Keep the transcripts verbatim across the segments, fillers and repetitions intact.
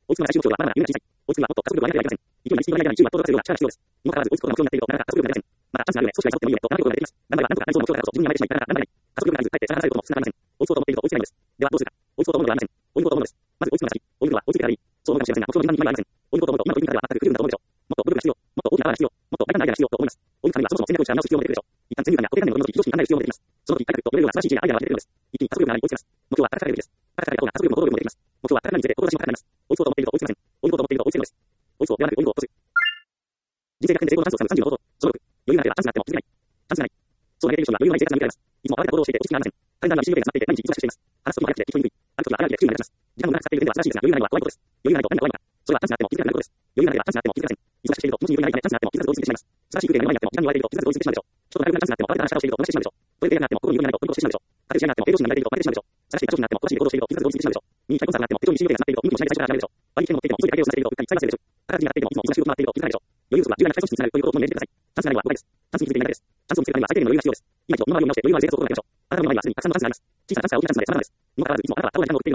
追いつくのが最終目標では、まだまだ夢が小さい。追いつくにはもっと加速力を上げなければいけません。勢いにスピードがないように注意は圧倒的な力が必要です。にもかかわらず追いつくことが目標になっていると、なかなか加速力が出ません。また、チャンスがあるよね、少しは急ってもいいよね、と、なることができます。頑張ればなんとかなりそうな目標だからこそ、自分に甘えてしまい、なかなか頑張れない。加速力がないず、かえって力が離れることも少なくありません。追いつこうと思っていると追いつけないのです。では、どうするか。追いつこうと思うのではありません。追い抜こうと思うのです。まず追いつくのが先。追い抜くのは追いついてからでいい。そう思うかもしれませんが、目標の未満にはありません。追い抜こうと思うと、今の追い抜き方では全く不十分だと思うでしょう。もっと努力が必要。もっと大きな泡が必要。もっと大胆なアイデアが必要と思います。追い抜くためにはそもそも戦略を打ち直す必要も出てくるでしょう。一旦先入観や固定観念を取り除き、常識に考える必要も出てきます。その時、改革と読めるような素晴らしい知恵やアイデアが出てくるのです。一気に加速力がない追いつけます。目標は高く高いべきです。高く高い方が加速力も動力もできます。目標は高くなるにつれて志も高くなります。追いつこうと思っていると追いつけません。追い抜こうと思っていると追いつけるのです。追いつこうではなく追い抜こうとする。人生逆転で成功のチャンスをつかむさんじゅうの方法。そのろく。余裕がなければチャンスがあっても気づけない。チャンスがない。そう嘆いている人には余裕のない生活が向けられます。いつも慌てた行動をしていて落ち着きがありません。カレンダーにはビシーベイが詰まっていて毎日忙しくしています。話すときも早くて聞き取りにくい。歩くときは荒いで聞くようになります。時間をうまく使っている点では素晴らしいですが、余裕がないのは怖いことです。余裕がないと何が怖いのか。それはチャンスがあっても気づかなくなることです。余裕がなければチャンスがあっても気づかません。忙しくしていると、もし余裕がないためチャンスがあっても気づかず追いついてしまいます。素晴らしい風景が目の前にあっても時間に追われていると気づかず追いついてしまうでしょう。ちょっと外国なチャンスがあっても慌てた話をしていると同じしてしまうでしょう。トイレがなくても心によりないと、取り越してしまうでしょう。各試合になっても、営業士になれていると、まるでしまうでしょう。しかし、一場所になっても、詳しい行動をしていると、気づく同時にしてしまうでしょう。右にコンサートがなっても、非常に信用でなっていると、運気もしないで最初から諦めるでしょう。割り切りも持っていても、急いで会計をさせていると、うっかり使い忘れるでしょう。価格になっていても、いつも忙しい動きを回っていると、気づかないでしょう。余裕不足は重大な体損失につながるということを胸に入れてください。チャンスがないのは誤解です。チャンスに気づいていないだけです。チャンスを見つけるためには最低限の余裕が必要です。今一度、身の回りを見直して、余裕がある生活を心がけましょう。あなたの身の回りはすでにたくさんのチャンスがあります。小さなチャンスが大きなチャンスになります。小さなチャンスが大きなチャンスので、そのなのです。にもかかわらず、いつもあなたは倒れないものを追っているので、チャンスの存在に気づいていません。原因は余裕不足です。チャンスを増やそうと心がけるのではありません。余裕を増やそうと心がけるのではありません。そして、スピードを落とします。焦らずに対して、心に余裕を増やせましょう。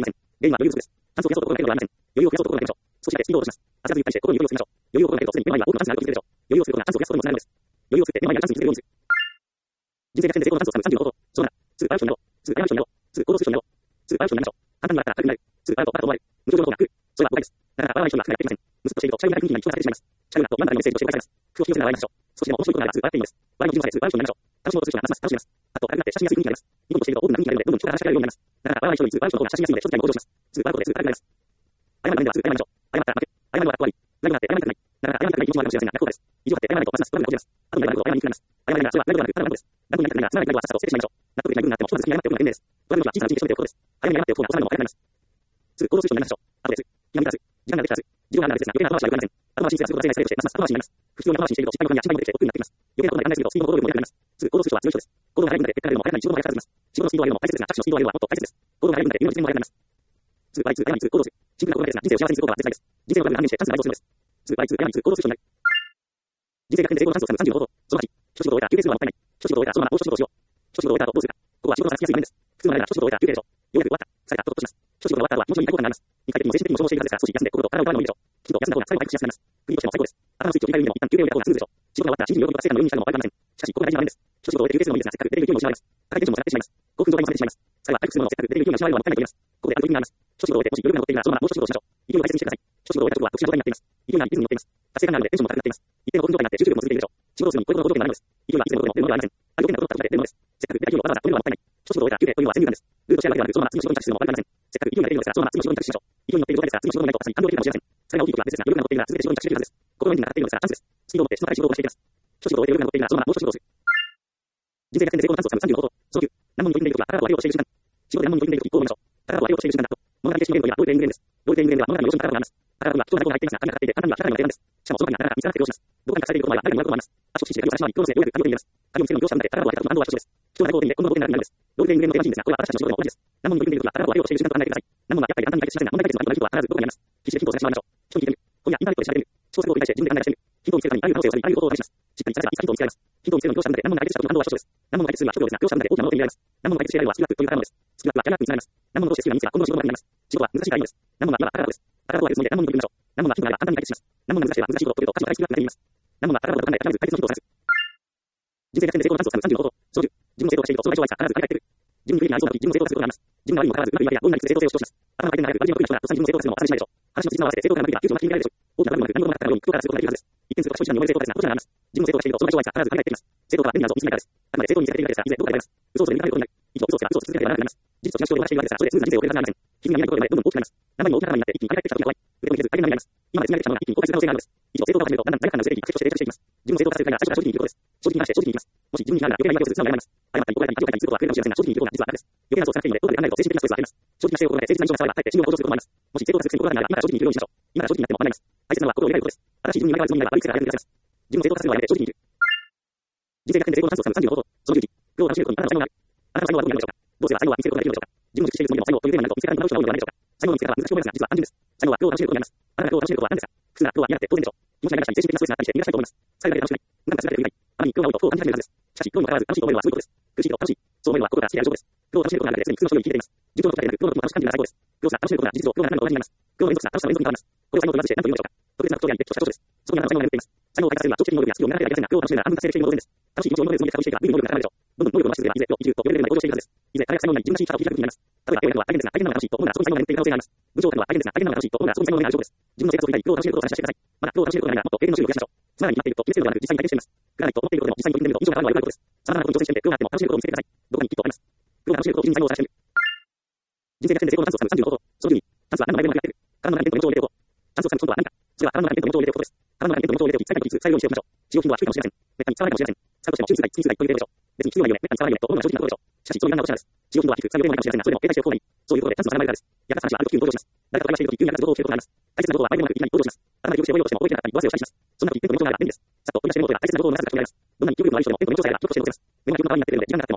余裕を心がけると、すでに目の前には多くのチャンスがあると気づくでしょう。余裕をすることがチャンスを増やすことにつながるのです。余裕を作って、目の前にあるチャンスに気づけるようにする。人生逆転で成功のチャンスをつかむさんじゅうの方法。そのなな、すぐアクションになろう。すぐアクションになろう。すぐ行動する人になろう。すぐアクションになりましょう。簡単になったら軽くなる。すぐあるとあると思われる。無条件の方が来る。それは誤解です。だから、笑わない人には苦がやっていません。ムスッとしていると、社員なり雰囲気に人がされてしまいます。社員だと、今までのメッセージとして誤解されます。服を引き寄せながら笑いましょう。少しでも面白いことがあれば、すぐ笑っていいのです。笑いの気持ちさえすぐアクションになりましょう。楽しもうとする人はますます楽しめます。楽しみます。あと、軽くなって写真やすい雰囲気になります。ニコニコしていると多くの雰囲気が出るので、どんどん人から話しかけられるようになります。だから、笑わない人にすぐアクションの方が写真やすいので、写真やすいので、とても行動します。すぐアウトですぐアウトになります。謝る場面ではすぐ謝りましょう。謝ったら負け。謝るのは終わり。ライブだって謝りたくない。だから謝りたくない気持ちもあるかもしれませんが、逆効果です。以上だって謝らないとますますトラブルが起きます。あとに謝ることを謝りにくくなります。謝りながらそれはライブではなく、ただのです。ライブになりたくないが、つまらないライブはさっさと捨ててしまいましょう。納得できない部分があっても、一つ好きに謝っておくのが賢明です。トラブルには小さなうちに仕留めておくことです。早めに謝っておく方が収まるのも早くなります。すぐ行動する人になりましょう。あとです。気が向かず、時間ができたらず、時間があるならですが、余計な後回しはよくありません。後回しにすることが正解されるとして、ますます後回しになります。不必要な後回しにしていると、失敗の不安や失敗もできて、億劫になっています。余計なことまで考えすぎると、スピードの行動力も弱くなります。すぐ行動する人は強い人です。行動が速い分だけ結果が出るのも早くなり、仕事も早くなります。仕事のスピードを上げるのも大切ですが、着地のスピードを上げるのはもっと大切です。行動が速い分だけ夢の実現も早くなります。すぐ倍率、山に行動する。シンプルなことだけですが、人生を幸せにすることは絶対です。人生のバグに反映してチャンスが倍増するのです。すぐ倍率、山に行動する人になる。人生逆転で成功のチャンスをつかむさんじゅうの方法。そのはち、一仕事を終えたら休憩するのはもったいない。一仕事を終えたらそのままもう一仕事をしよう。一仕事を終えた後どうするか。ここは仕事がつきやすい場面です。普通のあれなら一仕事を終えたら休憩でしょう。ようやく終わった。疲れた。とほっとします。一仕事が終わった後は気持ちのいい効果になります。肉体的にも精神的にも消耗しているはずですから、少し休んで心と体を洗うのもいいでしょう。きちんと休んだ方が最後回復しやすくなります。国としても最高です。頭のスイッチを切り替えるにも一旦休憩を入れた方がスムーズでしょう。仕事が終わったら心身両方が成果のようにしたのも悪くありません。しかし、ここが大事な場面です。一仕事を終えて休憩するのもいいですが、せっかく出ている勢いも失われます。高いテンションも下がってしまいます。興奮状態も下がってしまいます。疲れは回復するものをせっかく出ている勢いが失われるのはもったいないと思います。ここであると意味があります。一仕事を終えてもし余裕が残っているなら、そのままもう一仕事をしましょう。勢いを大切にしてください。一仕事を終えた時は特殊な状態になっています。勢いがリズムに乗っています。達成感があるのでテンションも高くなっています。一定の興奮状態になって集中力も続いているでしょう。仕事をするにこういうことの高度点があるのです。勢いはいつでも戻っても出るのではありません。ある条件が整った時だけ出るのです。せっかく出た勢いをわざわざ止めるのはもったいない。一仕事を終えた休憩というのは先入観です。ルートしてやるわけではなく、そのまま次の仕事に着手するのも悪くありません。せっかく勢いが出ているのですから、そのまま次の仕事に着手しましょう。勢いに乗っている状態ですから、次の仕事がないとさらに感動できるかもしれません。それが大きい時は別ですが、余裕が残っているなら続けて仕事に着手できるはずです。心のエンジンがかかっているのですからチャンスです。スピードを持って質の高い仕事をしていきます。一仕事を終えて余裕が残っているなら、そのままもう一仕事をする。人生逆転で成功のチャンスをつかむさんじゅうの方法。そのきゅう、難問に取り組んでいる時は、体を上げようとしている瞬間。仕事で難問に取り組んでいる時、こう思いましょう。体を上げようとしている瞬間だと、物語的ゲームといえば、ロールプレイングゲームです。ロールプレイングゲームでは物語の要素に体があります。体には貴重な情報が入っていますが、紙がかかっていて、簡単には開かないのが定番です。しかもその時にはなかなか見つからなくてどうします。どこかに隠されていることもあれば、誰かに言われることもあります。足を引きして鍵を差し回り、強制でようやく鍵を手に入れます。鍵を見つけるのに業者になって体を開けたと安堵は一緒です。貴重な情報を手に入れ、この情報を手になるようになるんです。ロールプレイングゲームのテーマシーンですが、これは私たちの仕事でも同じです。難問に取り組んでいる時は、体を上げようとしている瞬間と考えてください。難問はやっぱり簡単に解決しませんが、問題解決の割には必ずどこかにあります。必死でヒントを探してしまいましょう。人に聞いてみる。今夜インターネットで調べてみる。試行錯誤を繰り返して自分で考え出してみる。ヒントを見つけるためにある可能性を探り、あることを試します。しっかり探せばいつかヒントを見つけられます。ヒントを見つけるのに業者になって難問が解決したことの安堵は一緒です。難問の解決するには一秒ですが、業者になって大きなものを手に入れられます。難問の解決しているのはスキルアップというからなのです。スキルアップはキャリアアップにつながります。難問のどうしてスキルが身につけば今後の仕事がになります。仕事は難しいからいいのです。難問は今は宝です。宝をあるつもりで難問に取り組みましょう。難問はヒントがあれば簡単に解決します。難問が難しいは難しいことを解くと、価値の高いスキルアップが出ています。難問は宝を考えて必ず解決のヒントを探す。人生逆転で成功のチャンスをつかむさんじゅうの方法。そのじゅう、自分の成功がしていると、その対象はいつか必ず振り返ってくる。自分に不利になりそうな時、自分の成功がすることがあります。自分が悪いにもかかわらず、うまくいけばどんなに成功性を主張します。頭の回転が速く、割りの得意な人がとっさに自分の成功がするのも話しないでしょう。話の辻褄を合わせて成功がなくては、急速な金が出るでしょう。大きな悪いもなく、何事もなかったように、苦労からすることができるはずです。一見すると正直なに思える成功ですが、こちらがあります。自分の成功がしていると、その対象はいつか必ず振り返ってきます。成功とは手になるぞ、見つめからです。あくまで成功に見せかけているだけですから、いずれどこかであります。嘘をついて見かけることになる。以上、嘘をつけば嘘をつ続ければ長くなります。事実と違う主張でお話しているわけですが、それでスムーズな人生を送れるはずがありません。傷が見えないところでどんどん大きくなります。生身の大きな玉になって一気に跳ね返ってきた時が怖い。腕を見せず、影になります。今まで積み上げてきたものが一気に崩壊する可能性があるのです。以上、成功が始めると、だんだん誰かの成績が確証して定着していきます。自分の成功がするためには最初から正直に生きることです。正直に話して正直に生きます。もし自分に非難が余計な言い訳をする素直に謝ります。誤ったり怒られたり、恥をかいたりすることは増えるかもしれませんが、正直に生きることが実は楽です。余計な嘘をつかなくていいので、どこかで考えると正直に話すことが楽です。余計な嘘を考えると、誠実な人をさせます。正直に話して行動が前に、対して信用を向上することもあります。もし成功が続くには成功があって信用を向上することもあります。もし成功が続くに心がないなら、今から正直に生きるようにしましょう。今から正直になっても甘います。大切なのは心を入れ替えることです。新しい自分に言われるつもりなら悪い癖がやめてくださいます。自分の成功がするのはやめて正直に生きる。人生逆転で成功のチャンスをつかむさんじゅうの方法。そのじゅういち、苦労を楽しめることにあなたの才能がある。あなたの才能はどこにあるでしょうか。どうすれば才能は見つけることができるのでしょうか。自分の熟知しているつもりでも才能というテーマになると見つけられないことが多いのではないでしょうか。才能を見つけたら難しく思いますが、実は単純です。才能は苦労を楽しめることになります。あなたが苦労を楽しめることは何ですか。苦痛な苦労は嫌だって当然でしょう。気持ちが長くして精神的なストレスがあったりして逃がしたいと思います。最後だけ楽しめない。なんか辛いという以外、あまりに苦労が多いと不を感じ始めるはずです。しかし、苦労にもかかわらず楽しいと思えるのはすごいことです。苦しいと楽しい。そう思えるのは心から好きである証拠です。苦労を楽しめることがあるだけですでに普通の人より聞いています。順調の時だけでなく、苦労の時も楽しく感じるのが最高です。苦労が楽しめることが事実上苦労が何も同じになります。苦労の連続が楽しさの連続に変わります。これを才能と言わずして何と言うのでしょうか。特別な特徴であり、別とした長所です。そこにあなたの才能が眠っています。才能を開花させるには長期的に能力やスキルを磨かれてはいけませんが、苦労を楽しめるなら安分達成できるのも当然です。楽しい気持ちを今まで積み上げたつもりで確認していけば、部分能力が高まるでしょう。どんどん能力を増し続ければ、いずれよ、生きると言われるような向上しているはずです。いずれ彼が才能ない自分らしい力を開く時になります。例えば、手を焼くのは大変ですが、大変なのが楽しいと思うなら、そこに才能が眠っている可能性があります。文章を書くのは大変ですが、大変なのが楽しいと思うなら、そこに才能がある証拠です。自分の生活を振り返り、苦労を楽しめることを話し合ってください。まだ苦労を楽しめることがないなら、もっと経験の種類を増やしましょう。つまらないに決まっていると決めつけるのではなく、実際に体験しています。苦らないと思っていることでも、実際に取り組んでみると、以上があるのは良くないことです。様々なことに挑戦してみて、苦労があっても楽しめることを見つけてください。どこかにきっとあります。苦労が楽しめることを基準に才能を探してみる。人生逆転で成功のチャンスをつかむさんじゅうの方法。そのじゅうに、チャンスは何の内面もやっている。体の内面と元を入れておこう。チャンスをつかむ今度は何か。それは体の内面と元を入れておくことです。体の内面と元を入れておき、最後にいつ最後にしておきましょう。使用頻度は低いかもしれません。めったに使わないかもしれません。使うとしても、中数台、次数台と入れておきましょう。別に必要なゆえ、めったに使わないゆえと思うのは正直なことでしょう。しかし、そういう考えはどちらです。使用頻度は低く、使う予定もないかもしれませんが、それでも警戒しておく方がいい。そういうことでチャンスの離れ方です。やがて話はある時に向上します。誰かと会話しているとき、急にやがて情報を教えることがあります。大切なことは相手もなくいきなり向上します。頭で記憶して覚えようとしても覚えてなかったり、上背をしたりします。そんな時、テンポの延長があれば便利です。さっと取り出してメモを取れば大切なことを逃さず書き上げます。どんなに記憶力の悪い人でもテンポの延長さえあれば記憶しておきます。メモが記憶の代わりになっているので、時間があっても安心です。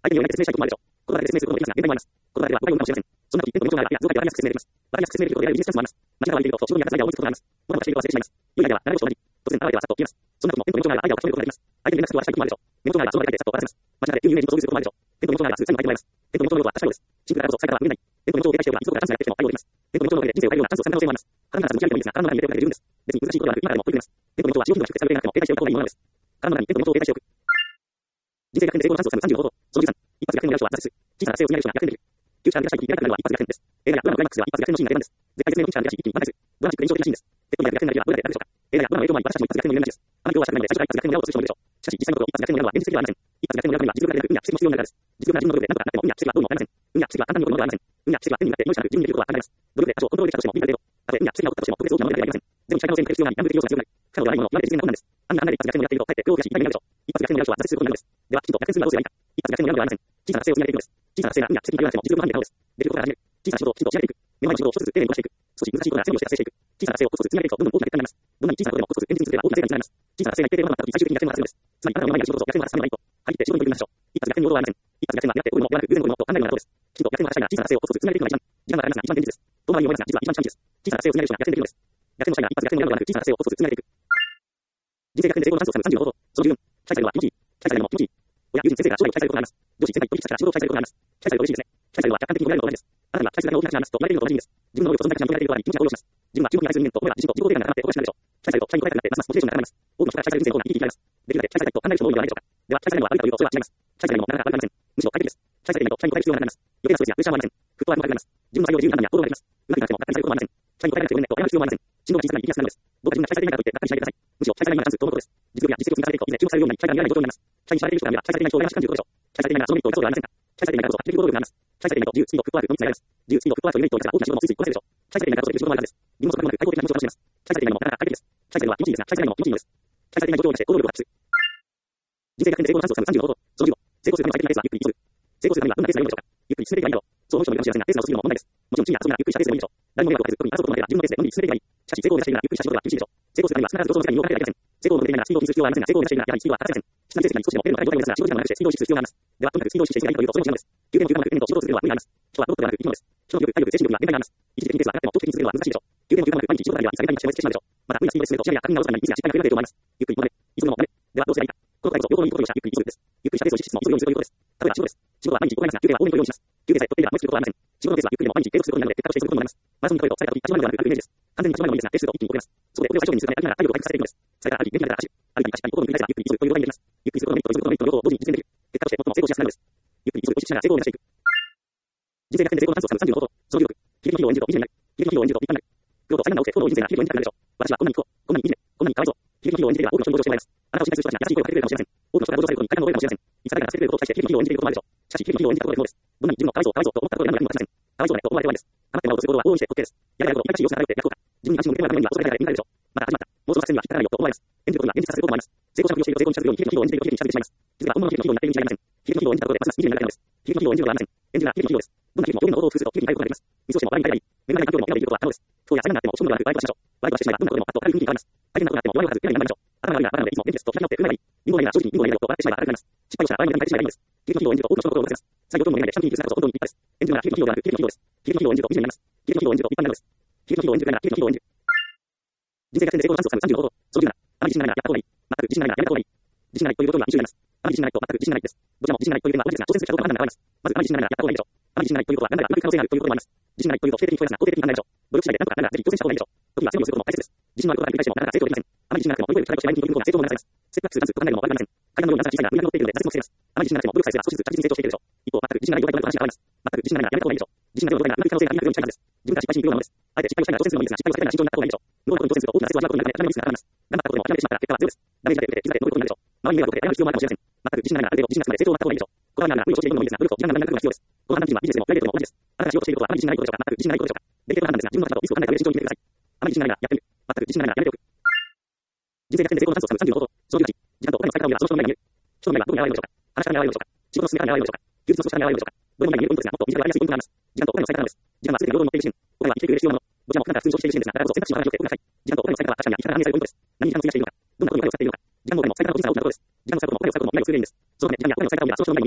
相手によって説明したいこともあるでしょう。言葉で説明することのできますが、現代もあります。言葉では誤解を生むかもしれません。そんな時、テントの状態や、図解でわかりやすく説明できます。わかりやすく説明できることであるビジネスチャンスもあります。間違われていると、自分に当たるアイデアを思いつくことがあります。物事をしていると忘れてしまいます。良いアイデアは、流れ星と同じ。突然、あわれてはさっと消えます。そんな時も、テントの状態やアイデアを重ねることができます。相手に連絡するとはしたいこともあるでしょう。メモ帳内はその場で書いてさっと終わらせます。間違って急に有名人と遭遇することもあるでしょう。テントの状態は数字に書いてもらいます。テントの状態は確かです。シンプルだからこそ、サイトは見えない。テントの状態を理解しておけば、いつどこかチャンスがやってきても対応できます。テントの状態で人生を変えるようなチャンスを探す可能性もあります。体の中持ち上げてもいいですが、体の中に入れておけば十分です。別に難しいことはなく、今からでも取り組めます。テントの状は使用頻度が低くてされていなくても、停滞しておく方がいいものなんです。体の中にテントの状を停滞しておく。人生逆転で成功のチャンスを探すさんじゅうご法。そのじゅうさん。一発逆転のやる人は挫折する。小さな成を積み上げる人が逆転できる。フューチャーでしたい時に開かれるのは一発逆転です。映画やドラマのクライマックスでは一発逆転のシーンが出るんです。絶対絶命のピッチャーで出し一気に一発です。ドラマチックで印象的なシーンです。鉄塔に逆転の相手はどれだけあるでしょうか。映画やドラマの影響もあり、私たちも一発逆転の有名な話です。あの今日はしたくないので、最初から一発逆転のやろうとする人もいるでしょう。しかし、実際のところ一発逆転のやるのは現実的ではありません。一発逆転のやるには実力が出なく、運や奇跡も必要なからです。実力が自分の努力で何とかなっても、運や奇跡はどうにもなりません。運や奇跡は簡単に起こるものではありません。運や奇跡は手になって用意しなく自分にできることは離れます。努力で多少コントロールできたとしても、見た程度。たとえ運や奇跡が起こったとしても、特別大きなものではありません。全部に最大の成功が必要なり、何もできる要素が強くなる。不可能ではないもの、言われて実現な困難です。案が案内で一発逆転をやっていると、かえって苦労やし、痛みになるでしょう。一発逆転のやる人は挫折することになるのです。では、きちんと逆転するにはどうすればいいか。一発逆転のやるのではありません。小さな成を積み上げていくのです。小さな成が運や奇跡にならなくても、実力の範囲で可能です。できることから始める。小さな仕事をきちんと仕上げていく。目の前の仕事を一つずつ丁寧にこなしていく。少し難しいことなら整理をして達成していく。小さな成をコツコツ積み上げていくと、どんどん大きな結果になります。どんなに小さなことでもコツコツ現実にすれば大きな成果につながります。小さな成が一定程度のまった時、最終的に逆転を果たすのです。つまり、あなたの目の前に仕事を逆転を果たすためには一歩。張り切って仕事に取り組みましょう。一発逆転の要素はありません。一発逆転は狙っておるのもやらなく偶然のこともと考えるのがそうです。きちんと逆転を果たしたいなら小さな成をコツコツ積み上げていくのが一番、時間がかかりますが一番現実です。遠回りに思いますが、実は一番近道です。小さな成を積み上げる人が逆転できるのです。逆転をしたいなら一発逆転をやるのではなく、小さな成をコツコツ積み上げていく。人生逆転で成功のチャンスを探すさんじゅうご法。そのじゅうよん。期待されるのは気持ちいい。期待されるのも気持ちいい。親、友人、先生が将来を期待されることがあります。上司、先輩、取引先から仕事を期待されることがあります。期待されると嬉しいですね。期待されるのは客観的に捉えるのと同じです。あなたには期待するだけ大きな価値がありますと言われているのと同じ意味です。自分の能力と存在価値が認められていることに気持ちが高揚します。自分は中国に愛する人間と思えば自己と自己肯定感が高まっておかしくなるでしょう。期待されると社員と仲良くなってますますモチベーションが高まります。多くの人が期待される人生の方に生き生きられます。できるだけ期待されたいと考える人も多いのではないでしょうか。では、期待されるのは悪いかというとそれは違います。期待されるのもなかなか悪くありません。むしろ快適です。期待されると社員と対立必要がなくなります。余計なストレスやプレッシャーもありません。フットワークも高くなります。自分の採用で自由になるには行動ができます。うまくいかなくてもがっかりされることもありません。社員と対立して運命と謝る必要もありません。進路が小さくなり生きやすくなるのです。どうか自分が期待されていないからといってがっかりしないでください。むしろ期待されないのがチャンスと思うことです。実力や実績を積み重ねていくと、いずれ注目されるようになり、期待が見られない状況になります。期待されている人が見れば期待されていない人を羨ましく感じることでしょう。期待されていないならそのメリットをそうではありませんか。期待されていないからこそ発揮できる行動力があります。期待されていないと自由、スピード、フットワークのみつながります。自由、スピード、フットワークというメリットを生かせば大きな仕事もついついこなせるでしょう。期待されていないからこそできる仕事もあるはずです。リモートとかうまく開放的な気持ちを楽しめます。期待されていないのもなかなか快適です。期待されるのは気持ちいいですが、期待されないのも気持ちいいのです。期待されていない状況を生かして行動力を発揮する。人生逆転で成功のチャンスを探すさんじゅうご法。そのじゅうご。成功するために最適なペースはゆっくり急ぐ。成功するためにはどんなペースがいいのでしょうか。ゆっくり進めていけばいいでしょう。そう思う人もいるかもしれませんが、ペースが遅すぎるのも問題です。もちろん地味な遊びならゆっくりしたペースでもいいでしょう。誰も迷惑をかけず、特に争うこともなければ自分のペースでのんびり進めていけばいい。しかし成功を目指しているならゆっくりした仕事は厳しいでしょう。成功するためには必ず予想の世界に身を置かなければいけません。成功を求めていないならスピードを気にする必要はありませんが、成功を目指しているならやはりスピードは欠かせません。質な成績に少しでも出るのが大事ですが、仕事時間も長くしてスピードを意識する必要があります。では、とにかくスピードを意識していけばいいというとそれも違うのです。休憩も休暇もなく延々と仕事を続けるのは無理があります。人はロボットではなく生き物です。人の力、体力、精神力には限界があります。一時的にペースが上がっても長期的に続けるのは難しいでしょう。休憩も休暇もなく毎日仕事だけではいつか限界にして燃え尽きてしまうでしょう。また、無理なスピードで進めると視野や確認がおろそかにミスや失敗が増えると思います。ゆっくり戻れ。急ぐのもダメ。では、どうすればいいか。この答えこそ両方のいいことをしたゆっくり急ぐです。ゆっくりしたペースを意識しつつも急ぐようにするということです。例えば仕事です。仕事は毎日行いますが、休憩は多めに取るようにします。休憩さえ取っていれば無理することはありません。仕事のペースはゆっくりでも毎日継続することになるので、結果として続くことになります。マラソンに例えると、された時、始まるのではなく、歩くイメージです。完全に始まるのもいいですが、ペースを一気に遅れます。そこで、これを最小限にするため、歩きながら体力を回復させていくのです。それから歩き、元気になったら走る。歩いたり走ったり、心を繰り返せばゆっくり急ぐということにできます。ゆっくりすることのメリットと急ぐことのメリットの両方を同時に実現できる。結果として最も成功しやすくなるのです。ゆっくり急ぐを意識しながら成功を目指していく。人生逆転で成功のチャンスを探すさんじゅうご法。そのじゅうろく。悲劇のヒーローを演じると美人になる。悲劇のヒーローを演じると立派になる。不幸と災難が起きて、不幸の人生が悲劇を演じたくなるでしょう。私はこんなに不幸、こんなにいいね、こんなにかわいそう。悲劇のヒーローを演じていれば多くの人に同情してもらいます。あなたを信頼する人たちが優しい声をかけてくれるかもしれません。多くの人が同情されることに階段を覚えるかもしれません。いつだかが助けてくれることを期待して悲劇のヒーローを演じていることもあるでしょう。しかし悲劇のヒーローを演じたことでもです。どんなに自分のかわいそうかわいそうと思ったことで何も役に立ちません。かわいそうだねと思われて終わりです。あなたがやろうとすることは往々にして OK です。やれやること、痛々しい様子が流れて逆効果。自分に関心を向けてもらうためにはそれだけで意味があるでしょう。また始まった。もうその作戦には引っかからないよと思われます。演じることが現実化することもあります。成功者をしていると成功に近づくように悲劇のヒーローを演じていると悲劇に近づいてしまいます。実は本物の悲劇のヒーローになっているに違いません。悲劇のヒーローを演じたことでますます惨めになるだけなのです。悲劇のヒーローを演じることはありません。演じるなら悲劇のヒーローです。どんな悲劇も予備の行動を工夫すると悲劇に変えることができます。ミスをしても笑いに変えればいい。目の前に環境でも今でいることは可能です。そうや災難があっても落ち込むのではなく、ワイプはしましょう。ワイプはしてしまえばどんなことでもパッと明るい雰囲気に変わります。大変なことがあっても弱いはず、嫌いにならないでしょう。頭が悪いな、頭が悪いな、いつも元気ですと開き直ってくればいい。リンゴがいいな、正直にリンゴがいいなと笑ってしまえば明るくなります。失敗をしたら場合によって変えてしまえばいいんです。悲劇のヒーローを演じると多くの人の心を動かせます。最後とも言えないで、シャンティーにするなこと本当に立派です。演じるなら悲劇のヒーローではなく悲劇のヒーローです。悲劇のヒーローを演じると美人になります。悲劇のヒーローを演じると立派になるのです。悲劇のヒーローを演じるなら悲劇のヒーローを演じる。人生逆転で成功のチャンスを探すさんじゅうご法。そのじゅうなな。あまり自信がないならやった方がいい。全く自信がないならやめた方がいい。自信がないということがに種類あります。あまり自信がないと全く自信がないです。どちらも自信がないという点は同じですが、挑戦するかどうか判断が分かれます。まず、あまり自信がないならやった方がいいでしょう。あまり自信がないということは、なんならうまくいく可能性があるということもあります。自信がないというと否定的に聞こえますが、肯定的に考えましょう。努力次第でなんとかなるならぜひ挑戦した方がいいでしょう。時は背伸びをすることも大切です。自信のあることが繰り返してもなかなか成功できません。あまり自信がなくても乗り越える力をして前に進むことが成功を目指せます。セットバックする数ずっと考えるのも悪くありません。階段のようになさ小さいが上に乗っているので挫折も防げます。あまり自信がなくても努力さえすれば少しずつ着実に成長していけるでしょう。一方、全く自信がない状態となると話が変わります。全く自信がないならやめた方がいいでしょう。自信がない状態ならうまくいく可能性がありなくても近いはずです。自分が失敗しにくいようなものです。あえて失敗をしたいなら挑戦するのもいいですが、失敗を避けたいなら慎重になった方がいいでしょう。無謀なことに挑戦すると大きな成功は違うことになるので、必ずリスクが上がります。頑張ったことでも諦めてしまったら結果はゼロです。ダメージが出ていて、膝で乗ることになるでしょう。周りに迷惑をかけて謝る必要もあるかもしれません。全く自信がないならある程度自信がつくまで成長を待った方がいいでしょう。これはなら無理をしているのもいいですが、努力と時間が長くなる必要です。この判断基準はビジネスでもプライベートでも同じです。あなたがしようとしていることはあまり自信がないことでしょうか、全く自信がないことでしょうか。できる判断ですが、自分の立場とリスクを考えた上で慎重に決めてください。あまり自信がないならやってみる。全く自信がないならやめておく。人生逆転で成功のチャンスを探すさんじゅうご法。そのじゅうはち。時間とお金の使い方を見ればその人の未来が見える。人の未来はどこに現れるのでしょうか。話し方に現れるのでしょうか。仕事の進め方に現れるのでしょうか。休日の過ごし方に現れるのでしょうか。どれも未来に見えるポイントですが、もっと身近でわかりやすいポイントがあります。時間とお金の使い方です。時間はすべて平等に乗っている支援。お金は生きてくれる必要なもの。どちらも普段から通常している支援ですが、だからこそ選択肢の話をしておください。時間とお金の使い方は確かに生き方が反映されるポイントです。何に時間を費やしているのか。どんなことにお金を使っているのか。時間もお金も使い方の個人差が大きなことです。時間の使い方もお金を使うことも未来を作る原因です。そのため時間やお金の使い方を見ればその人の未来が見えるのです。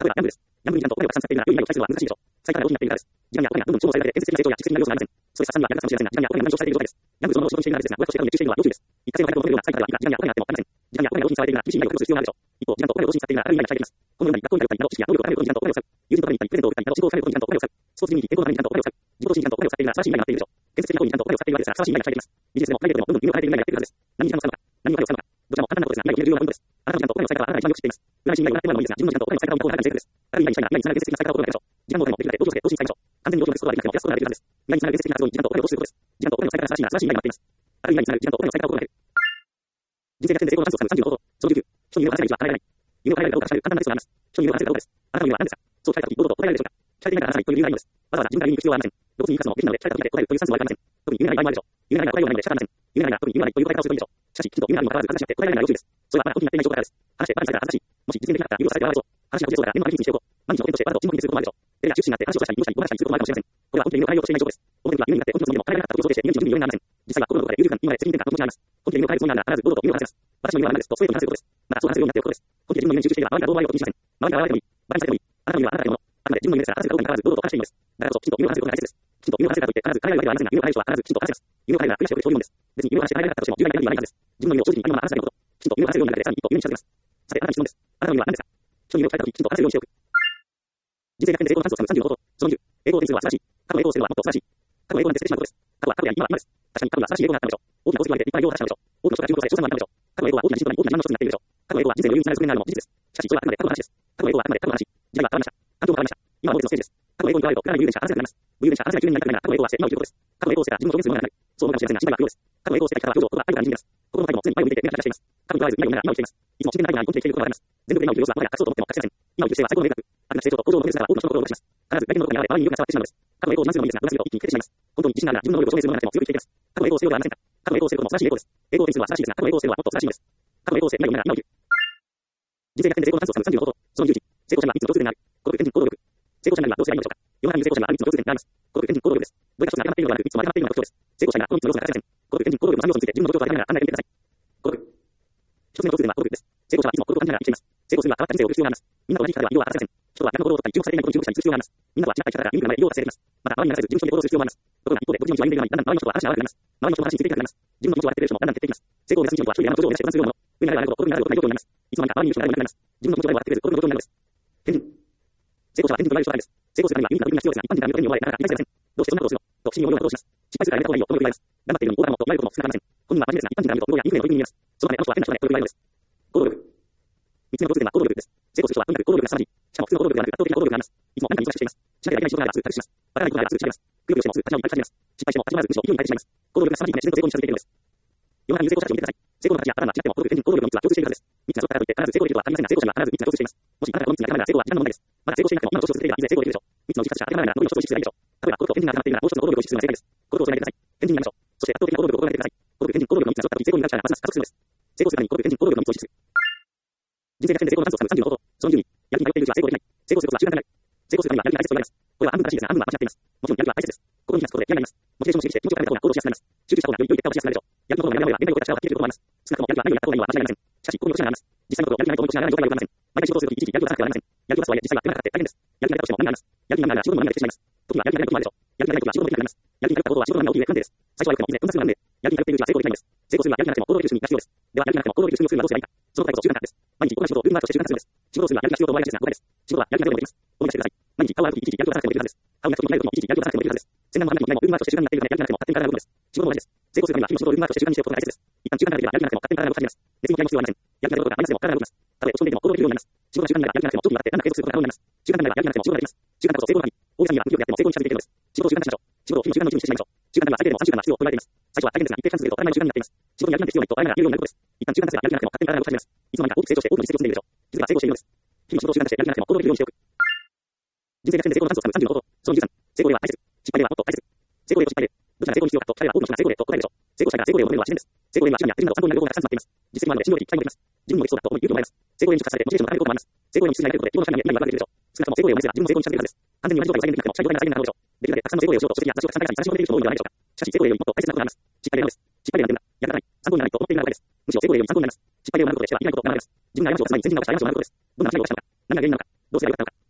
例えば、ヤングです。ヤングに時間とお金を加算されているなら、良い内容を記載するのは難しいでしょう。最下位が大きになっているからです。時間やお金がどんどん消耗されて、建設的な成長や実質的な要素がありません。それささには役立つかもしれませんが、時間やお金が何消されている状態です。ヤングそのものを仕事にしているならですが、親として熱中しているのは要注意です。一過性の価格を求めるような最下位では、時間やお金があってもありません。時間やお金が同時に使われているなら、厳しい内容を工夫する必要があるでしょう。一方、時間とお金を同時に使っているなら、ある意味が期待できます。このように、学校に通ったりなど、知識や能力を高めることに時間とお金を使う。友人とかに行ったり、プレゼントを送ったりなど、仕事を深めることに時間とお金を使う。スポーツジムに行き、健康のために時間とお金を使う。自己投資に時間とお金を使っているなら、素晴らしい未来が待っているでしょう。建設的な行為に時間とお金を使っているわけですから、素晴らしい未来が期待できます。ビジネスでもプライベートでも、どんどん夢を変えている未来がやってくるはずです。何に時間を使うのか、何にお金を使うのか、どちらも簡単なことですが、未来を決める重要なポイントです。あなたの時間とお金を使い方はあなたが一番よく知っています。占い師に未来をなってもらうのもいいですが、自分の時間とお金を使い方をもっと早くに正確です。ある意味未来にしたいなら、未来につながる建設的な使い方を心がけましょう。時間もお金もできるだけ同時をつけ、同時に使いましょう。完全に同時をなくすことができなくても安くなるはずです。未来につながる建設的な活動に時間とお金を投資することです。時間とお金を使い方が素晴らしいなら、素晴らしい未来が待っています。ある未来につながる時間とお金を使い方を心がける。人生逆転で成功の数を数むさんじゅうの方法。そのじゅうきゅう。人に夢を叶える道は叶えられない。夢を叶えられるかどうか知る簡単なテストがあります。人に夢を叶えるかどうかです。あなたの夢は何ですか？そう聞かれたとき、堂々と答えられるでしょうか？聞かれていないからあなたにという理由がないのです。わざわざ自分から言いに行く必要はありません。露骨に言い方すのもできるので、聞かれたときだけ答えるというスタンスはありません。特に夢がない場合もあるでしょう。夢がないが答えようがないので仕方ないのです。夢がないな、特に夢がないという答え方をするといいでしょう。しかし、きちんと夢があるにもかかわらず、話し合って答えられないなら要注意です。それはまだ本気になっていない状態からです。話して、バカにされたら恥ずかしい。もし実現できなかったら、誘導されて笑われそう。話が落ちそうから、メモがリーチにしておこう。毎日のこととして、わざと沈黙にすることもあるでしょう。テレビや中心になって話をしたり、濁したり、ごまかしたりすることもあるかもしれません。これは本気で夢を変えようとしていない状況です。表向きは夢になって本気のつもりでも叶えなかったことを想定して、夢に自分に余裕がありません。実際は心のどこかで有力感、今まで責任転換の気持ちがあります。本気で夢を変えるつもりなら必ず堂々と夢を話せます。私の夢は何ですとストレートに話せることです。またそう話せるようになっておくことです。本気で自分の夢に集中していれば、周りがどう思われようと気にしません。周りが笑われてもいい。バカにされてもいい。あなたの夢はあなたのもの。あくまで自分の夢ですから、話せるかどうかに関わらず堂々と話していいのです。だからこそ、きちんと夢を話せることが大切です。きちんと夢を話せるからといって、必ず叶えるわけではありませんが、夢を叶える人は必ずきちんと話せます。夢を叶えるなら繰り返しておくというものです。別に夢を話して叶えなかったとしても、夢が何になるはずです。自分の夢を正直にありのまま話せないこと。きちんと夢を話せるようになるだけで、さらに一歩夢に近づけます。さて、あなたに質問です。あなたの夢は何ですか？人に夢を聞かれたとき、きちんと話せるようにしておく。人生逆転で成功の数を数むさんじゅうの方法。そのにじゅう。栄光を手にするのは素晴らしい。過去の栄光を捨てるのはもっと素晴らしい。過去の栄光なんて捨ててしまうことです。過去は過去であり、今は今です。確かに過去には素晴らしい栄光があったのでしょう。大きな功績を上げて立派な栄光を果たしたのでしょう。多くの人が注目され、称賛もあったのでしょう。過去の栄光は大きな進歩に大きな自慢の一つになっているでしょう。過去の栄光は人生の余裕につながる側面があるのも事実です。しかし、それはあくまで過去の話です。過去の栄光はあくまで過去の話。時代は変わりました。環境も変わりました。今はモーレスのステージです。過去の栄光にとられると、プランに有限者、話せなくなります。無有限者、話せない気分になりたくないなら、過去の栄光は捨て、今を生きることです。過去の栄光を捨てたら自分を表現するものがなくなる。そう思うかもしれませんが、心配は不要です。過去の栄光を捨てた人は表情、言葉、態度がにじみます。心の態度も常に前を向いていて、目が開しています。過去にとらわず、未来を見ながら今を生きています。いつも自然な態度が根本的にできることがあります。全力で今を生きる様子は、我が隠そうと思っても隠せません。今を生きる姿勢は最高の明確。ある成長と向上のプロセスなら多くの人の心を動かします。必ず外見のどこにあれ、周りに良く伝わってしまうのです。過去の栄光を自慢するのもいいですが、無駄すぎると一気に消えてしまいます。本当に自信があるなら、自分の能力を証明するものがなくても強く生きていきます。過去の栄光を捨てることはありませんか？過去の栄光を捨てることも素晴らしい栄光です。栄光を手にするのは素晴らしいですが、過去の栄光を捨てるのはもっと素晴らしいのです。過去の栄光を捨て、未来を見ながら今を生きる。人生逆転で成功の数を数むさんじゅうの方法。そのじゅういち。成功者にはいつも共通点がある。孤独、エンジン、行動力。成功者にはどうすればいいのでしょうか？世の中にいる成功者にはあるみっつの共通点があります。孤独、エンジン、行動力です。どれか一つが当てはまっているのではなく、みっつも当てはまっているのが特徴です。成功者にはこのみっつの要素が欠かせません。孤独、エンジン、行動力のさん要素について自分の状況を当てながら考えてみてください。孤独。一つ目の共通点は孤独です。成功者はいつも孤独を感じながら生きています。成功するには変わった人生を送る必要があります。みんなと同じ生き方では意を表せません。人は何の行動とかに注目されていないことに注目したりする必要があります。みんなとは違った生き方から意味がない意を達成できます。また、周りに流されず自分一人で行動する必要もあります。ところが一方で、独自の道を歩んでいるのに、だんだん周りの人は話が悪くなります。周りの人の話についていけなくなります。自分の気持ちを笑ってくれる人もだんだん減っていきます。成功を目指す人は一人であの頂上を目指して不安するようなもの。上になればなるほど、孤独になることがない状況になります。いつの間にか周りにいる人が誰もいなくなります。自分の気持ちを笑ってくれず、孤独の状況になるのです。天人。成功者は天人と言われる人があるんです。成功するためには勇気が必要ですが、一般人から見るとに思われ、なかなか理解されません。どうしてそんなことをするのと不審に思うようなことをします。失敗するからやめた方がいいよと思うよります。頑張っているのに大玉をと思われることも少なくありません。本人は真面目ですが、一般人から見ると、やインフレの追いに見えます。そのため、あの人は変な人で、という言われるのです。行動力。三つ目の共通点は行動力です。成功する人はとにかく行動力が凄まじい。しかも普通の行動力ではなく、圧倒的な行動力があります。いつも何かに忙しくしています。しなければいけない仕事があればすぐ開始します。バラないことがあればすぐ仕上げます。くよくよしてもすぐ立ち直りいっぱい始めます。失敗しても始まらずむしろ勢いに変えてしまいます。行動力が凄まじいため、自然と成功に近づいているのです。世の中にいる成功者たちを見てください。成功の形やパターンが違っても、孤独、エンジン、行動力のみっつは共通しているはずです。みっつが揃ったからといって必ず成功できるとは限りませんが、成功者には必ずみっつが共通しています。もしあなたがこのみっつに当てはまるなら成功は時間の問題です。まだ成功していなくても今の調子を続けていればいずれ成功できるでしょう。みっつのうちふたつしか当てはまらないなら残りの一つを意識すればいいでしょう。例えば、孤独とエンジンが当てはまっているならもう一つの行動力を意識するのが正解です。孤独を唱えてください。エンジンになりましょう。そして圧倒的な行動力を心がけてください。孤独、エンジン、行動力のみっつが揃った時成功になる力がますます加速するのです。成功するために孤独、エンジン、行動力のみっつを意識する。人生逆転で成功の数を数むさんじゅうの方法。そのじゅうに。やる気に迷っているうちは成功できない。成功することは習慣でない。成功するためにはやる気が大切と言われます。これは半分正しいですが、半分は間違っています。もちろんやる気は大切です。心に響くことで気がなります。モチベーションを刺激して気持ちを高めた方が行動しやすくなります。集中した方がより良い結果を出しやすくなるでしょう。やる気の方がやめられば限界を超えた力を発揮できることもあります。少なくともやる気がないようになった方がいいのは間違いありません。しかし、心に落ちがあります。実際のことをやる気がないと思う年がない状態はよくありません。毎回仕事をするとき一時期やる気を出さなくてはなりません。やる気を出すとはいえ実際は手間がかかって大変です。やる気がないとしても何があります。やる気がないなら仕事の何ができてしまいます。時にはやる気がないこともあるでしょう。やる気がないときは仕事もできなくなります。やる気がなかったことは仕事の何が大きい上不安定です。最初は良くてもいずれ頓挫するので、やる気がなくているうちは成功できないのです。成功するにはやる気がなくても行動できる趣味が必要です。ではやる気がなくても行動できる趣味をするにはどうすればいいか。その答えこそ習慣化です。毎日行わない仕事をルーティンワークとして習慣化するんです。仕事をするにはやる気が必要と思われがちですが誤解です。仕事はやる気が出てもできます。思い出してください。毎日顔を洗うとき一時期やる気を出さなくてもできるはずです。顔が人にないときも一時期やる気を出さなくてもできるはずです。洗顔も何もないもルーティンワークとして習慣になっているのでやる気がなくても勝手に体が動くのです。仕事も同じです。成功するためには日々の仕事をルーティンワークとして習慣にしておくことが大切です。一旦習慣化ができればやる気がなくても勝手に体が動きます。やる気がなくても勝手に体が動きます。たとえオプションでいても体が動きます。たとえオプションでいても行動できるようになります。仕事が習慣になればやる気がなくても長期にわたって何か継続することが可能になります。習慣になればやる気がなくても仕事ができます。習慣こそ成功の鍵。大げさに言えば無気力であっても成功に近づいているのです。仕事を習慣化しましょう。仕事を日々習慣の一部にしてしまいましょう。習慣には最低でもさんしゅうかんが必要と言われています。最初は大変ですが一定期間続けると当たり前の習慣になっています。仕事にやる気が必要ないと当たり前なら言えるようになることです。一旦習慣化すればやる気がなくても勝手に体が動き始めます。いつの間にか大きく成長して多くの実績を積んでいるでしょう。実は成功しているのです。日々の仕事を習慣化してやる気がなくても行動できるようにしておく。人生逆転で成功の数を数むさんじゅうの方法。そのじゅうさん。成功例は大切。失敗例はもっと大切。成功例と失敗例。どちらが成功に必要かと聞かれれば多くの人が成功例と答えるでしょう。成功者が成功例を求めるのは自然です。成功例は自分や手順など参考になる方法がたくさん詰まっています。実績もあるので信用でき、期待もできます。自分もできそうだと思い勇気をもらえます。成功例に触発されてモチベーションが上がることもあります。成功例に必須になれることで日々の社会に役に立てるでしょう。少なくとも成功例を毎日自分も成功に近づけるはずです。完全に同じ状態を再現できなくても社会状態が再現になるでしょう。できるだけたくさんの成功例をしようと書籍や雑誌をたくさん書いたり、雑誌を持っている人も多いのではないでしょうか。しかし成功例よりもっと大切なことがあります。失敗例なのです。失敗例なんてやらない。参考にならないと思っているのがです。むしろ成功例より参考になります。失敗例を学ぶことでしてはいけないことが学べます。自分が過ちを犯し前人が犯した過ちを学ぶことです。どんな間違いをしたのか、何が原因なのか、どうすればよかったのか、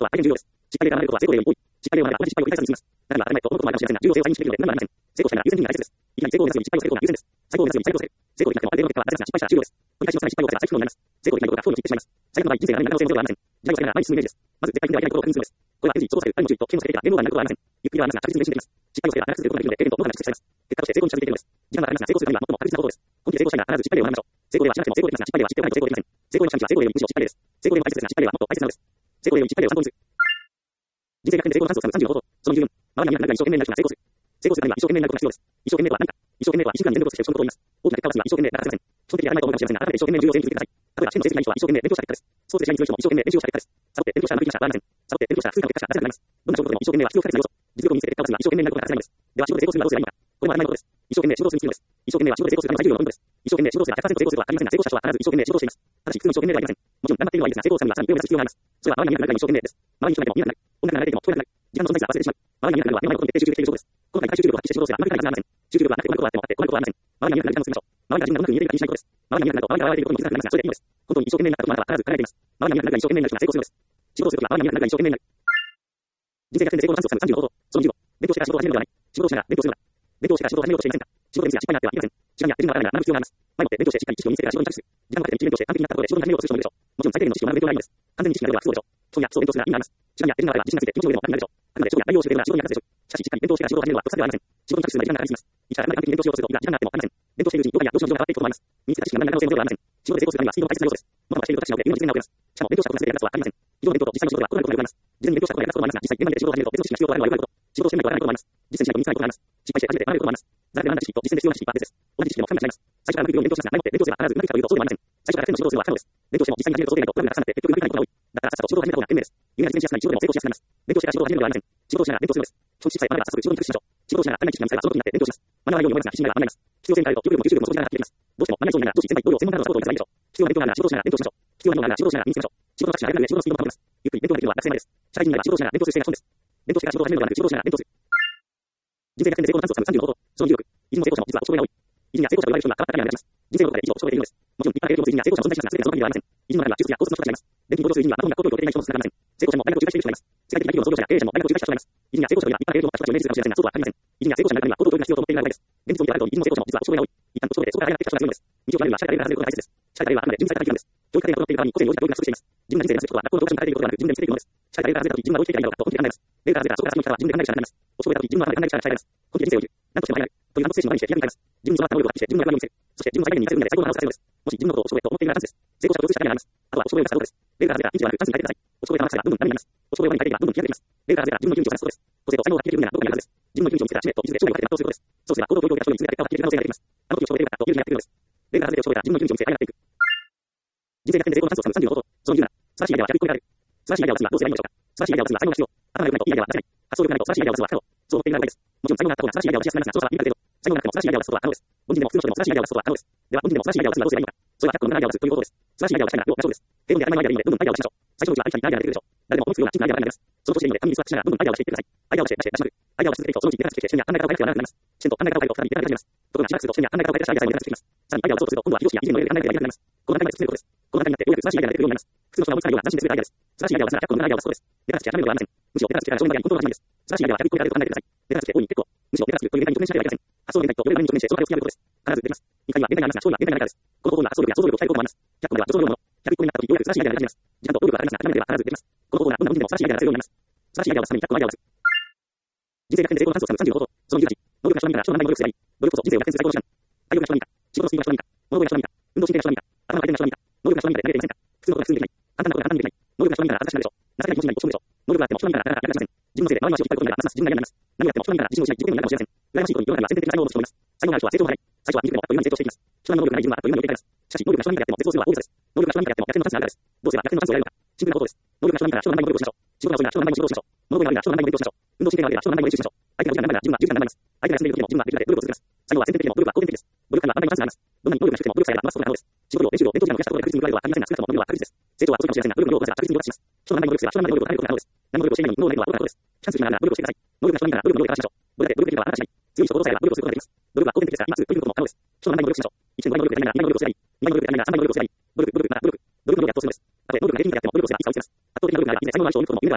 大変重要です。失敗で学ばれることは成功例より多い。失敗で学ばれば同じ失敗を繰り返さずに済みます。だが、当たり前と思うこともあるかもしれませんが、重要性を再認識できるので何もありません。成功したいなら優先順位が大切です。いきなり成功を目指すより失敗をする方が優先です。最高を目指すより最高をする。成功できなくてもある程度の結果は大切な失敗したら終了です。繰り返しのさらに失敗をさせたら再苦悩になります。成功できないことが不幸に陥ってしまいます。最悪の場合、人生が何も可能性のゼロはありません。時代を使いながら前に進むイメージです。まず絶対にではいけないことを確認するのです。これは エルジー 操作する誰も注意と剣をつけていたゲームオーバーになることはありません。ゆっくりではありますが確実に練習できます。失敗をすれば必ずすることができるので、経験と脳が蓄積されます。結果として成功に近づいているのです。時間がかかりますが成功するには最も確実なことです。本気で成功したいなら必ず失敗例を学びましょう。成功ではしなくても成功できますが、失敗では知っておかないと成功できません。成功の近道は成功例よりむしろ失敗例です。成功でも大切ですが、失敗例はもっと大切なのです。成功例より失敗例を参考にする。人生が点で成功の数を探るさんじゅうの方法。そのじゅうよん、周りに見えなくなるが一生懸命になる人が成功する。成功するためには一生懸命になることが必要です。一生懸命とは何か。一生懸命とは一週間に全力を尽くして人のことを言います。大きな結果を出すには一生懸命が欠かせません。基本的に当たり前と思うかもしれませんが、改めて一生懸命の重要性に気づいてください。例えば試験の成績がいい人は一生懸命勉強した結果です。スポーツで試合に強い人も一生懸命練習をした結果です。サボって勉強したら負けましたはありません。サボって勉強したら数回の結果しか出せなくなります。どんな仕事でも一生懸命は必要不可欠な要素。実力を見せて結果を出すには一生懸命になることが欠かせないのです。では仕事で成功するにはどうすればいいのか。これも当たり前のことです。一生懸命仕事をするに必要です。一生懸命は仕事で成功するための最重要なポイントです。一生懸命仕事をすればひゃくパーセント成功するとは限りませんが、成功した人は必ず一生懸命仕事をしています。ただし、普通の一生懸命ではありません。もちろん頑張っているのはいいですが、成功するにはさらに上を目指す必要があります。それは周りに見えなくなるが一生懸命です。周りに人がいても見えなくなる。音楽が流れていても聞こえなくなる。時間の存在すら忘れてしまう。周りに見えなくなるのは目の前のことに徹底集中している証拠です。この際、集中力を発揮して仕事をすればうまくいかないはずがありません。集中力はなくてうまいことがあってもあって困ることはありません。周りに見えなくなる時間を進めましょう。周りが自分がうまく見えるようにしないことです。周りに見えなくなると周りが現れていることに気づかなくなりますが、それでいいのです。本当に一生懸命になったこともあなたは必ず輝いています。周りに見えなくなるが一生懸命になる人が成功するのです。仕事をするときは周りに見えなくなるが一生懸命になる。人生逆転で成功のチャンスを探るさんじゅうの方法。そのじゅうご、勉強してから仕事を始めるのではない。仕事をしながら勉強するのだ。勉強してから仕事を始めようとしていませんか。仕事でミスや失敗があってはいけません。ちなみに手順がわからないなら学ぶ必要があります。前もって勉強してしっかり知識を身につけてから仕事に着手する。時間をかけてみっちり勉強して完璧になったところで仕事に始めようとする人もいるでしょう。もちろん最低限の知識を学ぶ勉強がいいのです。完全に知識があれば不足でしょう。基礎や基礎を勉強するなら意味があります。ちなみに手順があれば自信がついて気持ちの上でも楽になるでしょう。あくまで基礎や内容を知るのは仕事に役立つでしょう。しかし、しっかり勉強してから仕事を始めるのは得策ではありません。仕事に着手するまで時間がかかります。一から頑張って完璧に勉強しようとすると、いや、時間があってもありません。勉強しているうちに、業界や業種の事情が変わっていくこともあります。身につけた知識が何らかの成功ではありません。仕事で成功するためにはスピードが大切な要素です。物がしていることが違うので、今の実践が遅れます。しかも、勉強したことが全て役立つとは限りません。非常に勉強と実際の仕事では異なることがよくあります。事前に勉強したことが役立つこともありますが、実際現場で仕事を始めると別の知識が必要となるのはよくあること。仕事をしてみないとわからないこともあります。実践しないと身につかないこともあります。失敗して初めて学べることもあります。ザラで学んだ知識と実践で必要な知識は別です。同じ知識でも深みが違います。最初からうまくいくように勉強しますが、前もって勉強すれば必ずうまくいくかというとそうでもありません。最初から全の仕事をするのは不可能です。勉強しても実際に始めるとそうでないとプログラムが重なって結局うまくいかないことが多い。だからさっさと仕事を始めた方が賢明です。有名な実践しやすくなり仕事でも成功しやすくなります。勉強してから仕事を始めるのではありません。仕事をしながら勉強するのです。基礎知識さえ学べば早速仕事に着手しましょう。仕事をしながら足りない知識が見つかればその気になって勉強します。学ばないように思いますが、必死になれば学びます。必要性があると記憶力も集中力もその時間が発揮できます。どうしても学びそうになるが上司全体同僚専門家のサポートをいただきましょう。必要な勉強があるなら仕事をしながら勉強しましょう。必要なものがあるなら仕事をしながら身につけましょう。仕事の着手が早くなるので仕事のスピードも保てます。ゆっくり勉強ができるのは学生前です。社会人になれば仕事をしながら勉強する姿勢が損です。勉強してから仕事を始めるのではなく仕事をしながら勉強する。人生逆転で成功のチャンスを探るさんじゅうの方法。そのじゅうろく、偉人も成功者も実は遅れが多い。偉人や成功者と言われる人が変わったキャリアを目指します。人生のどこかで以上遅れているのです。もちろん立派な経歴を持つ偉人や成功者も存在しますが、全てその限りではありません。偉人の中には技術や高卒の人がいます。勉強に向上する偉人にはまともな行動力をできない人も少なくありません。成功者も大学を中退している人がいます。世界的な企業の創業者や経営者も大学を中退した人がいます。偉人や成功者といえば一般経営の人たちをイメージするかもしれませんが、そうとは限りません。偉人や成功者の中には高等教育が必要と思っているがいです。現実を見てわかる通り、偉人も成功者も実は遅れが多い。一旦遅れてそこから上がってきた人が強いのです。道を極めるには社会がレベルが外れることが大切です。社会がレベルはあくまで準備された環境です。教育課程が整っているために個性に応じた教育が不足しています。自分が人生で成することは学校の教科書に書かれていることではなく自分で見つけていくものです。社会がレベルが外れた時自分がどう生きていけばいいのかと本気で考えます。レベルが外れたらそこから先の生き方は自分で考えるしかなくなります。落ち込んだ時自分は頭で考えるしか考えます。本気で人生を生きる。何としても早い。という反骨精神を前にして気が向かいます。自分に備わった能力を発揮して自分の役割を見せる。そして自分の最大限に活かせるので最高の可能性があるのです。もし自分のことを遅れと思っているならチャンスです。成功者とずつしかないのであります。あとは遅れを生かすことです。レベルが外れたらピンチはなくチャンスに変えてください。遅れたマックスがどんどんダメになります。遅れを輪に変えていけばどんどん気が出てきます。レベルが外れたら自分の気持ちを探すことです。個性と才能が発揮できる分ならどこにあるはずです。自分の気持ちを見つけたら使命と技術で勝利をかけて全うすることです。そうすれば行動と教育や勝利について結果を発揮できる可能性が出てきます。あの時を超えているかというふうにやっているのです。レベルが外れて遅れたら自分の気持ちを見つけて歩んでいく。人生逆転で成功のチャンスを探るさんじゅうの方法。そのじゅうなな、素晴らしいアイデアは逆一個である。素晴らしいアイデアを出すにはどうすればいいのでしょうか。素晴らしいアイデアを出すには才能が必要。頭が良くないといいアイデアは出せない。発想力がないと素晴らしいアイデアを出すのは不可能。そう思っているならです。もちろん才能があった方が素晴らしいアイデアを出しやすくなりますが、そうは言い方程度。才能がなくても素晴らしいアイデアを出すことは可能です。凡人でも普通の人でも素晴らしいアイデアを出すことは可能です。では、凡人でも素晴らしいアイデアを出すにはどうすればいいのか。それはひゃっこのアイデアを出すということです。素晴らしいアイデアを出したいなら要は勝負です。低温で当たり前のアイデアでいいので、どんどんアイデアを出しましょう。最初のうちはありきたりなアイデアが出てくるでしょう。誰でも思いつくようなチームアイデアが出ます。その調子でいいので、紙に座ってしながらどんどんアイデアを出していってください。アイデアを出して出して出しまくる。アイデアを出し続けていくと、そのうちに手がつけて視点や考え方を変えなくてはならなくなります。視点と考え方を変えると再び手がかり始めます。ところがしばらくすると視点や考え方を変えた視点やアイデアも出てきます。さらにアイデアを出そうとすると、今度は非常識や偉人のレベルで考えているアイデアが出ます。この段階まで進めることです。この段階になってようやく素晴らしいアイデアが出てくるようになります。普通の人が思いつかないような斬新で優れたアイデアです。素晴らしいアイデアを出すならひゃっこのアイデアを出すことです。ネタつけやめることはありません。むしろネタつけから上にまでにコントロールが始まります。素晴らしいアイデアはひゃくいっこであると考えてください。ネタつけ多いに結構、むしろネタつけ多いに現在に直面しているアイデアです。発想の限界とレベルがに直面してその壁を突き破ることです。必ず出ます。いかには限界がありますが、勝利は限界がないからです。この方法は発想力や想像力を鍛える方法もあります。ひゃっこまでは助走量のもの。ひゃくいっこになった時ようやく素晴らしいアイデアが出ます。時間と労力がかかりますが、諦めては必ず出ます。この方法はどんな文字でも素晴らしいアイデアが出せるようになります。素晴らしいアイデアを出すためにひゃっこのアイデアを出す。人生逆転で成功のチャンスを探るさんじゅうの方法。そのじゅうはち、能力が人並みから人の何倍能力すればいい。努力こそ人生を逆転する最高の手段。体力が人並みか。仕事のスピードが人並みか。物覚えが人並みか。運動神経が人並みか。頭の回転が人並みか。能力が人並みかで投げていませんか。普通のことが普通にできない。簡単なことが簡単にできない。能力が人並みから恥ずかしくなるでしょう。情けない気持ちになり落ち込むでしょう。能力があっても人並みからなかなか役に立ちません。自分のせいで周りの足を引っ張ることになればますます自分が嫌になります。何やっても人並みから自信を失い自分になるかもしれません。羨ましいことに世の中には先天的な才能を持つ人もいます。才能がある人は成長も早い。最初は見てもあっという間に成長していきます。人の能力がない自分はあっという間に追いかけます。しかし能力が人並みからやっても絶望するのは大嘘です。能力が人並みからやっても逆転のチャンスがあるからです。どうすれば逆転のチャンスを得られるのか。シンプルなことです。能力が人並みから人の何倍能力をしましょう。仕事が遅いなら人の何倍の仕事をしましょう。物覚えが悪いなら人の何倍の勉強をしましょう。運動神経が悪いなら人の何倍の練習をしましょう。相手が無知な何倍なら自分は十時間何倍ます。相手が休んでいる時も自分はできるだけ努力を続けます。才能は先天的でも努力は後天的です。努力には万倍のチャンスがあります。どんなに能力が低くても努力さえあれば回すことが可能です。仕事量、練習量、勉強時間を増やしたことで確実に報われるは限りませんが、少なくとも能力は確実です。成長は遅いかもしれませんが、努力の量をまずは確実に動かします。人の何倍能力すれば人の何倍能力を高めることが可能です。何も努力をしていないのに脳内のはどうかです。チャンスがあるなら努力をしてください。能力が人並みなら努力の量を減らしましょう。どれだけ努力できるかはあなた次第。強い人ほどさえあれば努力することができます。努力は後天的ですが、今すぐということも可能です。人の何倍能力しましょう。いちの倍能力でないならに倍能力をすればいい。に倍能力でないならさん倍能力をすればいい。努力、努力なら努力。努力の量で圧倒するのです。たとえ能力が低いんであっても努力をすればいい差をつけます。圧倒的な努力があれば人生才能のある人を見ることも夢ではありません。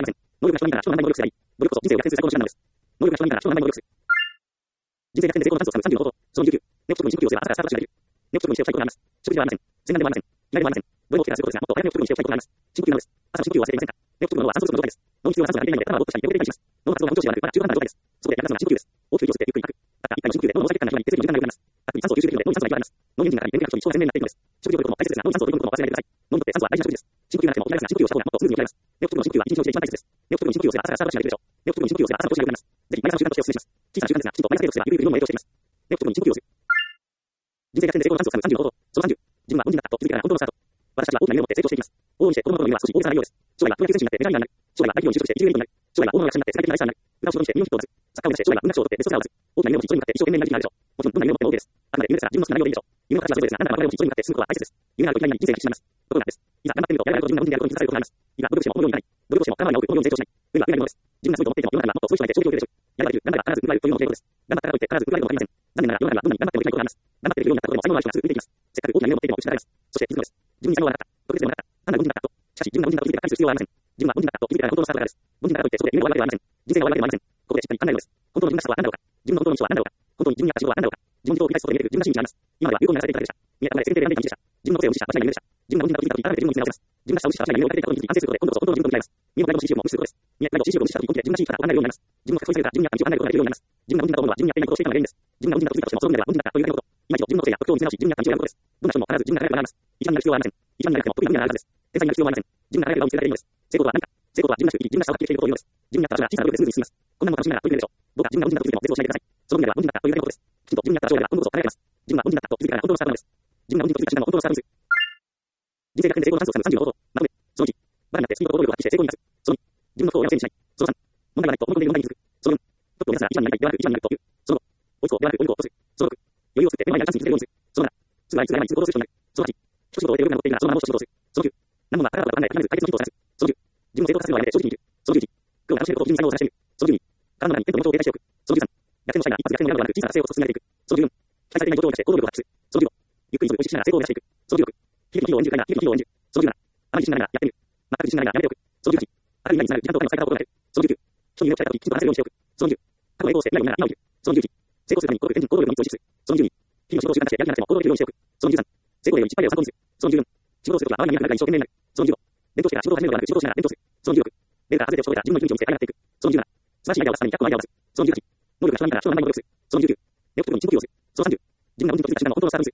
能力が人並みから人の何倍も努力する。努力こそ人生を逆転する最高の手段なのです。能力が人並みから人の何倍も努力する。人生逆転で成功のチャンスをつかむさんじゅうの方法。そのじゅうきゅう。ネオプチョクに深呼吸をすれば朝からスタートができる。ネオプチョクにしておく最高であります。食事ではありません。洗顔でもありません。着替えでもありません。どれも大きな成功ですが、もっと早めネオプチョクにしておく最高であります。深呼吸なのです。朝の深呼吸を忘れていませんか？ネオプチョクの脳は酸素不足の状態です。脳に必要な酸素が足りていないので、頭をぼーっとしたり、手を入れたりします。脳の活動が本調子ではなく、まだ中途半端な状態です。そこでやりますのは深呼吸です。大きく息を吸ってゆっくり吐く。たった一回の深呼吸で脳の毛細血管が広がり、血液の循環が良くなります。たっぷり酸素を吸収できるので脳に酸素がいっぱいあります。脳にエンジンがかかり、電気が非常に超鮮明になっているのです。食事をとることも大切ですが、脳に酸素を取り込むことも忘れないでください。脳にとって酸素は大事な食事です。深呼吸がなくても嫌いですが、深呼吸をした方がもっとスムーズに行えます。ネオプチョクの深呼吸は一日のうちで一番大切です。ネオプチョクの深呼吸をすれば朝からスタートができるでしょう。ネオプチョクの深呼吸をすれば朝の調子が良くなります。ぜひ毎朝の習慣としてお勧めします。小さな習慣ですが、きちんと毎朝継続すれば、ゆるゆるに脳も影響していきます。ネオプチョクに深呼吸をする。人生逆転で成功のチャンスをつかむさんじゅうの方法。そのさんじゅう。自分は凡人だったと気づいてから本当のスタート。私たちは大きな夢を持って成長していきます。往々にして子供の頃の夢は少し大げさなようです。将来はプロ野球選手になってメジャーリーガーになる。将来は大企業に就職して一流エリートになる。将来は大物の役者になって世界的な大スターになる。歌を仕事にしてミリオンヒットを出す。サッカーを目指して将来は文学賞を取ってベストセラーを出す。大きな夢を持ち、それに向かって一生懸命になる気があるでしょう。もちろんどんな夢を持っても OK です。あくまで夢ですから、自分の好きな内容でいいでしょう。夢の形はそれぞれですが、何らかの流れを持ち、それに向かって進むことは大切です。夢があるといきなり人生が縮まります。ところがです。いざ頑張ってみると、やられること自分が無理であることに気づかされることがあります。いざ努力しても思うようにいかない。努力しても頭に多く思うように成長しない。運は運がいるものです。自分がすごいと思っていても世の中にはもっとすごい人がいて衝撃を受けるでしょう。やればできる、頑張れば必ず報われるというのも傾向です。頑張ったからといって必ず報われるのもありません。残念ながら世の中にはどんなに頑張ってもできないことがあります。頑張ってできるようになったことでも才能のある人がすぐ浮いていきます。せっかく大きな夢を持っていても失われます。そして気づくのです。自分に才能はなかった。特別でもなかった。単なる凡人だったと。しかし自分が凡人だと気づいてから感じる必要はありません。自分は凡人だったと気づいてから本当のスタートがです。凡人だからといってそこで夢を終わるわけではありません。人生が終わるわけでもありません。ここでしっかり考えるのです。本当の自分らしさは何だろうか。自分の本当の道は何だろうか。本当に自分に合った仕事は何だろうか。自分の人を繰り返すことで見える自分らしい道があります。今までは有効にならせていただけでした。見えたまで世間体で選んでいた道でした。自分の個性を無視した間違いない夢でした。自分が凡人だと気づいた時改めて自分を見つめ直せます。自分らしさを無視した間違いない夢を追いかけていたことに気づき安定することで今度こそ本当の自分と向き合います。見えたプライドも支持力も無視することです。見えたプライドも支持力も無視した時本気で自分らしい生き方を考えるようになります。自分の格闘技が自分に合った道を考えることができるようになります。自分が凡人だと思うのは自分にやっていないことをしていたのが原因です。自分が凡人だと気づいたとしてもその意味では凡人だったというだけのこと。今一度自分の個性や特徴を見つめ直し自分に合った道を選ぶことです。どんな人も必ず自分が輝くことがあります。一番になる必要はありません。一番になる必要も特になるはずです。天才になる必要はありません。自分が輝く顔を見つけられるのです。成功とは何か。成功とは自分らしく生き、自分らしさを発揮できることを言うのです。自分に合った場所が小さな努力でスムーズに進みます。こんなもの楽しみながら取り組めるでしょう。どうか自分が凡人だと気づいても絶望しないでください。その意味では凡人だったというだけのことです。きちんと自分に合った場所では今度こそ輝けます。自分が凡人だったと気づいてからが本当のスタートなのです。自分が凡人と気づいた瞬間の本当のスタートです。人生逆転で成功のチャンスをつかむさんじゅうの方法。まとめ。そのいち。バカになってスピードと労力を発揮して成功に立つ。そのに。自分の心を親のせいにしない。そのさん。問題がないと思い込んでいる問題に気づく。そのよん。トップを目指すなら一番になりたいではなく一番になるという。そのご。追いつこうではなく追い抜こうとする。そのろく。余裕を作って目の前にあるチャンスに気づけるようにする。そのなな。すぐ来すぐ山に続く行動する人になる。そのはち。一仕事を終えて余力が残っているならそのままもう一仕事をする。そのきゅう。何問が宝だと考え諦めず解決のヒントを探す。そのじゅう。自分の成功させるのはやめて正直に生きる。そのじゅういち。苦労が楽しめることを自分に才能を探してみる。そのじゅうに。体の中にテントの元を停滞しておく。そのじゅうさん。逆転のしたいな一発逆転のやるのではなく小さな成功を進めていく。そのじゅうよん。期待されていない状況を生かして行動力を発揮する。そのじゅうご。ゆっくり急ぐ美味しくしながら成功を目指していく。そのじゅうろく。日々の日々を演じるかいな日々の日々を演じる。そのじゅうなな。あまり自信がないがやってみる。全く自信がないがやめておく。そのじゅうはち。ある意味につながる時間とお金を使い方を心がける。そのじゅうきゅう。人に夢を伝えた時きちんと話せるようにしておく。そのじゅう。過去の栄光をして未来を見ながら今を生きる。そのじゅういち。成功するために行動力、エンジン、行動力のみっつを実施する。そのじゅうに。日々の仕事を習慣してやる気がなくても行動できるようにしておく。そのじゅうさん。成功例をいちパイを参考にする。そのじゅうよん。仕事をするときは周りに見えなくなるから一生懸命になる。そのじゅうご。伝統してから仕事を始めるのではなく仕事をしながら伝統する。そのじゅうろく。目から外れて落ちた自分の息抜きを見せて輝っていく。そのじゅうなな。素晴らしいアイデアを出すためにひゃっこのアイデアを出す。そのじゅうはち。能力が人並みから人の何倍も努力する。そのじゅうきゅう。ネオプチョクに深呼吸をする。そのさんじゅう。自分が凡人と気づいた瞬間の本当のスタートにする。